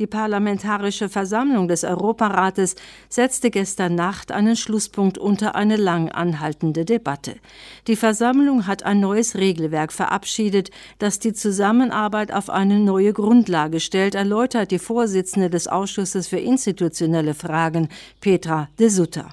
Die Parlamentarische Versammlung des Europarates setzte gestern Nacht einen Schlusspunkt unter eine lang anhaltende Debatte. Die Versammlung hat ein neues Regelwerk verabschiedet, das die Zusammenarbeit auf eine neue Grundlage stellt, erläutert die Vorsitzende des Ausschusses für institutionelle Fragen, Petra de Sutter.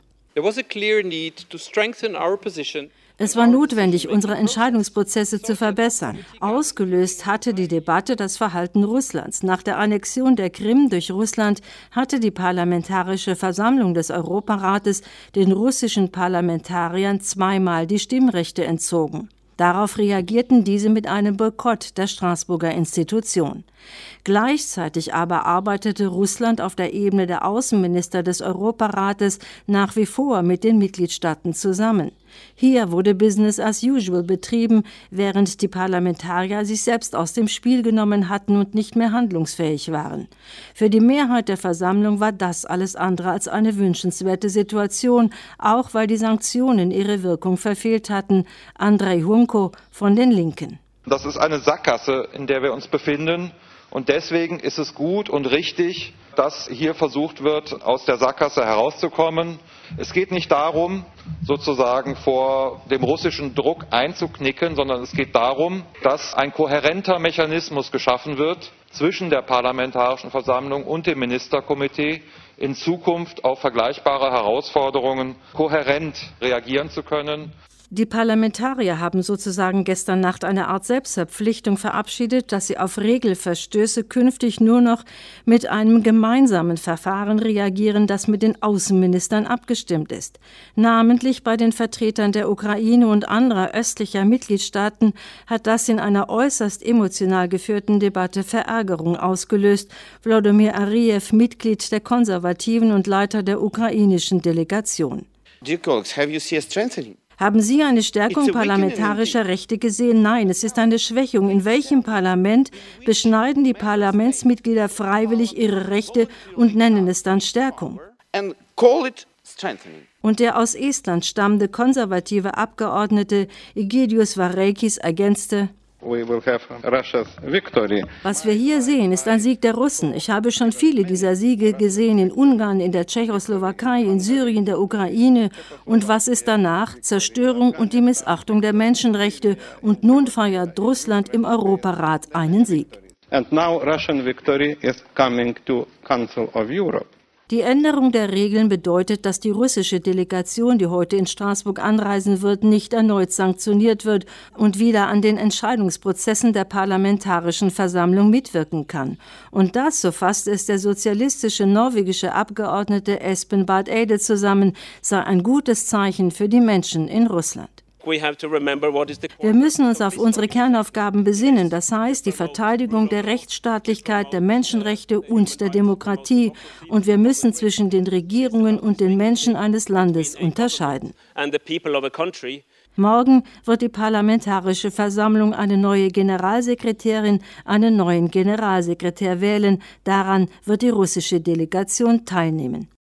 Es war notwendig, unsere Entscheidungsprozesse zu verbessern. Ausgelöst hatte die Debatte das Verhalten Russlands. Nach der Annexion der Krim durch Russland hatte die Parlamentarische Versammlung des Europarates den russischen Parlamentariern zweimal die Stimmrechte entzogen. Darauf reagierten diese mit einem Boykott der Straßburger Institution. Gleichzeitig aber arbeitete Russland auf der Ebene der Außenminister des Europarates nach wie vor mit den Mitgliedstaaten zusammen. Hier wurde Business as usual betrieben, während die Parlamentarier sich selbst aus dem Spiel genommen hatten und nicht mehr handlungsfähig waren. Für die Mehrheit der Versammlung war das alles andere als eine wünschenswerte Situation, auch weil die Sanktionen ihre Wirkung verfehlt hatten. Andrei Hunko von den Linken. Das ist eine Sackgasse, in der wir uns befinden. Und deswegen ist es gut und richtig, dass hier versucht wird, aus der Sackgasse herauszukommen. Es geht nicht darum, sozusagen vor dem russischen Druck einzuknicken, sondern es geht darum, dass ein kohärenter Mechanismus geschaffen wird zwischen der Parlamentarischen Versammlung und dem Ministerkomitee, in Zukunft auf vergleichbare Herausforderungen kohärent reagieren zu können. Die Parlamentarier haben sozusagen gestern Nacht eine Art Selbstverpflichtung verabschiedet, dass sie auf Regelverstöße künftig nur noch mit einem gemeinsamen Verfahren reagieren, das mit den Außenministern abgestimmt ist. Namentlich bei den Vertretern der Ukraine und anderer östlicher Mitgliedstaaten hat das in einer äußerst emotional geführten Debatte Verärgerung ausgelöst. Wladimir Arijew, Mitglied der Konservativen und Leiter der ukrainischen Delegation. Haben Sie eine Stärkung parlamentarischer Rechte gesehen? Nein, es ist eine Schwächung. In welchem Parlament beschneiden die Parlamentsmitglieder freiwillig ihre Rechte und nennen es dann Stärkung? Und der aus Estland stammende konservative Abgeordnete Egidius Vareikis ergänzte: Was wir hier sehen, ist ein Sieg der Russen. Ich habe schon viele dieser Siege gesehen in Ungarn, in der Tschechoslowakei, in Syrien, der Ukraine. Und was ist danach? Zerstörung und die Missachtung der Menschenrechte. Und nun feiert Russland im Europarat einen Sieg. And now Russian victory is coming to Council of Europe. Die Änderung der Regeln bedeutet, dass die russische Delegation, die heute in Straßburg anreisen wird, nicht erneut sanktioniert wird und wieder an den Entscheidungsprozessen der Parlamentarischen Versammlung mitwirken kann. Und das, so fasst es der sozialistische norwegische Abgeordnete Espen Barth Eide zusammen, sei ein gutes Zeichen für die Menschen in Russland. Wir müssen uns auf unsere Kernaufgaben besinnen, das heißt die Verteidigung der Rechtsstaatlichkeit, der Menschenrechte und der Demokratie. Und wir müssen zwischen den Regierungen und den Menschen eines Landes unterscheiden. Morgen wird die Parlamentarische Versammlung eine neue Generalsekretärin, einen neuen Generalsekretär wählen. Daran wird die russische Delegation teilnehmen.